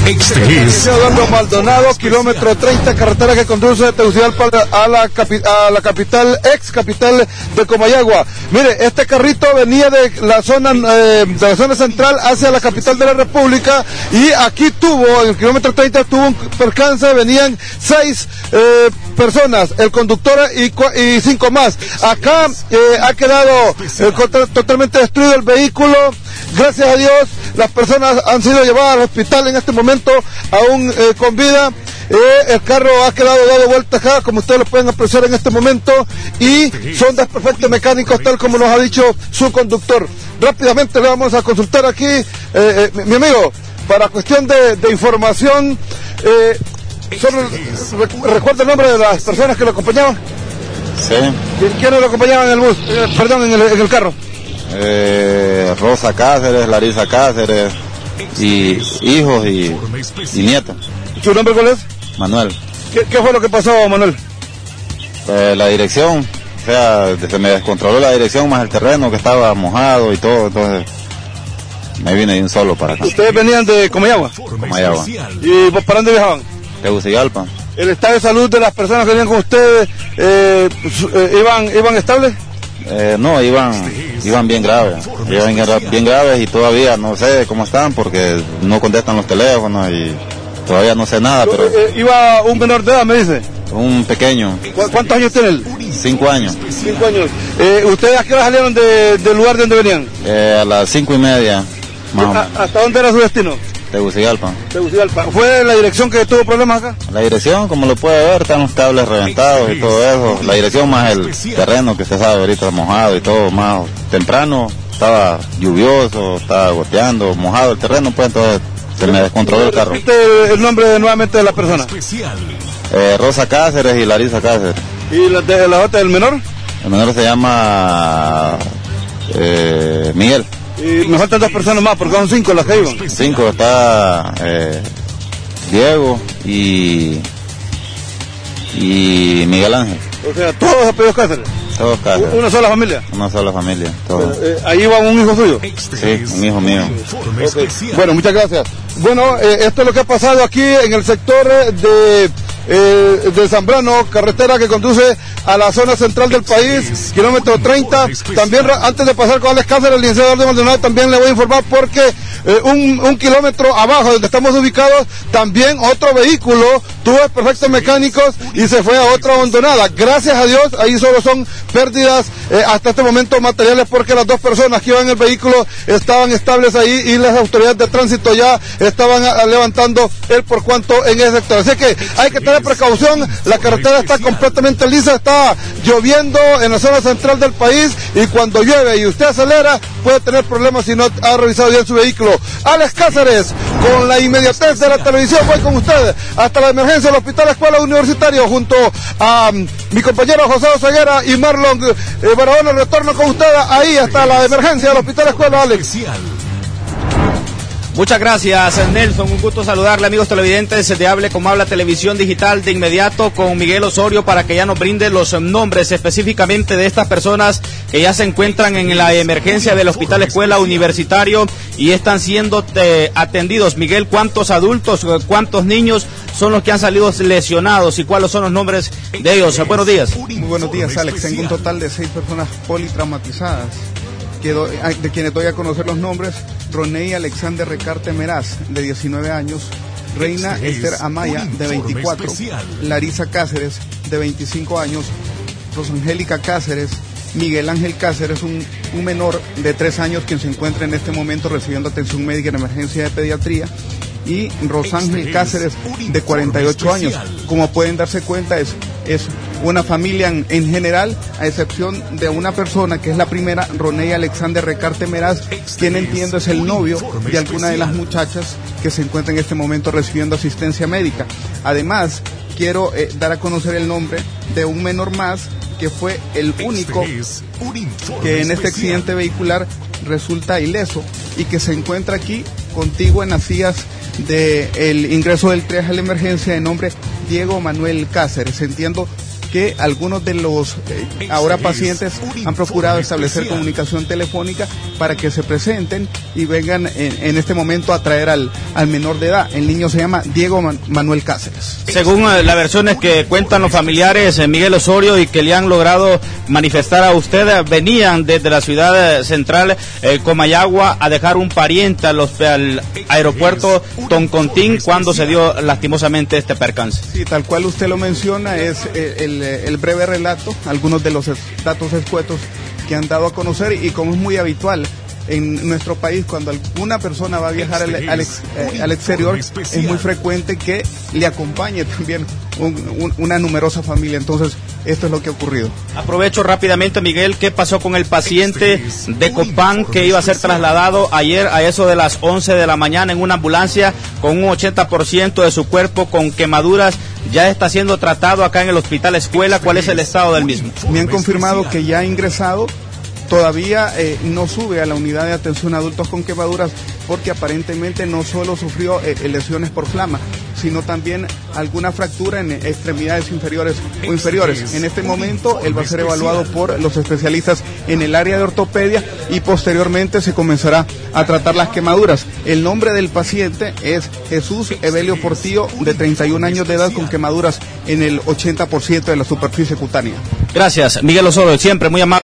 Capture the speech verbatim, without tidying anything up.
Este es Eduardo Maldonado, kilómetro treinta, carretera que conduce de Tegucigalpa a la, capi, a la capital, ex capital de Comayagua. Mire, este carrito venía de la zona eh, de la zona central hacia la capital de la República, y aquí tuvo, en el kilómetro treinta, tuvo un percance, venían seis eh, personas, el conductor y, y cinco más. Acá eh, ha quedado eh, totalmente destruido el vehículo. Gracias a Dios, las personas han sido llevadas al hospital en este momento, aún eh, con vida. Eh, el carro ha quedado dado vuelta acá, como ustedes lo pueden apreciar en este momento, y son desperfectos mecánicos, tal como nos ha dicho su conductor. Rápidamente le vamos a consultar aquí, eh, eh, mi, mi amigo, para cuestión de, de información, eh, solo, ¿recuerda el nombre de las personas que lo acompañaban? Sí. ¿Quiénes lo acompañaban en el bus? Eh, perdón, en el, en el carro. Eh, Rosa Cáceres, Larisa Cáceres, y hijos y, y nietos. ¿Su nombre cuál es? Manuel. ¿Qué, qué fue lo que pasó, Manuel? Pues la dirección, o sea, se me descontroló la dirección más el terreno que estaba mojado y todo, entonces me vine de un solo para acá. ¿Ustedes venían de Comayagua? Comayagua. ¿Y para dónde viajaban? Tegucigalpa. ¿El estado de salud de las personas que venían con ustedes eh, eh, iban, iban estables? Eh, no, iban, iban bien graves, iban bien, bien graves y todavía no sé cómo están porque no contestan los teléfonos y todavía no sé nada, pero... Eh, ¿Iba un menor de edad, me dice? Un pequeño. ¿Cu ¿Cuántos años tiene él? Cinco años. Cinco años. Eh, ¿Ustedes a qué hora salieron de, del lugar de donde venían? Eh, a las cinco y media, más o menos. ¿Hasta dónde era su destino? Tegucigalpa. Tegucigalpa. ¿Fue la dirección que tuvo problemas acá? La dirección, como lo puede ver, están los cables reventados y todo eso. La dirección más el terreno que usted sabe ahorita mojado y todo, más temprano estaba lluvioso, estaba goteando, mojado el terreno, pues entonces se me descontroló el carro. ¿Repite el nombre de, nuevamente de la persona? Eh, Rosa Cáceres y Larisa Cáceres. ¿Y la, de, la otra del menor? El menor se llama eh, Miguel. Y me faltan dos personas más, porque son cinco las que iban. Cinco, está eh, Diego y, y Miguel Ángel. O sea, todos apellidos Cáceres. Todos Cáceres. ¿Una sola familia? Una sola familia, todos. Eh, ¿Ahí iba un hijo suyo? Sí, un hijo mío. Okay. Bueno, muchas gracias. Bueno, eh, esto es lo que ha pasado aquí en el sector de... Eh, de Zambrano, carretera que conduce a la zona central del país, kilómetro treinta. También, antes de pasar con Alex Cáceres, el licenciado Eduardo Maldonado, también le voy a informar porque eh, un, un kilómetro abajo donde estamos ubicados, también otro vehículo tuvo perfectos mecánicos y se fue a otra abandonada. Gracias a Dios, ahí solo son pérdidas eh, hasta este momento materiales, porque las dos personas que iban en el vehículo estaban estables ahí y las autoridades de tránsito ya estaban a, a levantando el por cuanto en ese sector. Así que hay que tener precaución, la carretera está completamente lisa, está lloviendo en la zona central del país, y cuando llueve y usted acelera puede tener problemas si no ha revisado bien su vehículo. Alex Cáceres, con la inmediatez de la televisión, voy con ustedes hasta la emergencia del Hospital Escuela Universitario junto a um, mi compañero José Oseguera y Marlon eh, Barahona. Retorno con ustedes ahí hasta la emergencia del Hospital Escuela. Alex. Muchas gracias, Nelson. Un gusto saludarle, amigos televidentes de Hable Como Habla Televisión Digital. De inmediato con Miguel Osorio para que ya nos brinde los nombres específicamente de estas personas que ya se encuentran en la emergencia del Hospital Escuela Universitario y están siendo eh, atendidos. Miguel, ¿cuántos adultos, cuántos niños son los que han salido lesionados y cuáles son los nombres de ellos? Buenos días. Muy buenos días, Alex. Tengo un total de seis personas politraumatizadas, que do, de quienes doy a conocer los nombres: Roney Alexander Recarte Meraz, de diecinueve años, Reina Esther Amaya, de veinticuatro, Larisa Cáceres, de veinticinco años, Rosangélica Cáceres, Miguel Ángel Cáceres, un, un menor de tres años quien se encuentra en este momento recibiendo atención médica en emergencia de pediatría, y Rosángel Cáceres, de cuarenta y ocho años. Como pueden darse cuenta, es, es una familia en, en general, a excepción de una persona que es la primera, Roney Alexander Recarte Meraz, quien entiendo es el novio de alguna de las muchachas que se encuentra en este momento recibiendo asistencia médica. Además, quiero eh, dar a conocer el nombre de un menor más, que fue el único que en este accidente vehicular resulta ileso y que se encuentra aquí contigo en las sillas del ingreso del triaje a la emergencia, de nombre Diego Manuel Cáceres. Entiendo que algunos de los eh, ahora pacientes han procurado establecer comunicación telefónica para que se presenten y vengan en, en este momento a traer al, al menor de edad. El niño se llama Diego Man- Manuel Cáceres. Según eh, las versiones que cuentan los familiares, eh, Miguel Osorio, y que le han logrado manifestar a usted, eh, venían desde la ciudad eh, central, eh, Comayagua, a dejar un pariente a los, al aeropuerto Toncontín cuando se dio lastimosamente este percance. Sí, tal cual usted lo menciona, es eh, el, el breve relato, algunos de los es, datos escuetos que han dado a conocer, y como es muy habitual en nuestro país, cuando alguna persona va a viajar al, al, ex, eh, al exterior, es muy frecuente que le acompañe también un, un, una numerosa familia. Entonces, esto es lo que ha ocurrido. Aprovecho rápidamente, Miguel, ¿qué pasó con el paciente de Copán que iba a ser trasladado ayer a eso de las once de la mañana en una ambulancia con un ochenta por ciento de su cuerpo con quemaduras? Ya está siendo tratado acá en el Hospital Escuela. ¿Cuál es el estado del mismo? Me han confirmado que ya ha ingresado. Todavía eh, no sube a la unidad de atención a adultos con quemaduras, porque aparentemente no solo sufrió eh, lesiones por flama, sino también alguna fractura en extremidades inferiores o inferiores. En este momento él va a ser evaluado por los especialistas en el área de ortopedia y posteriormente se comenzará a tratar las quemaduras. El nombre del paciente es Jesús Evelio Portillo, de treinta y un años de edad, con quemaduras en el ochenta por ciento de la superficie cutánea. Gracias, Miguel Osorio, siempre muy amable.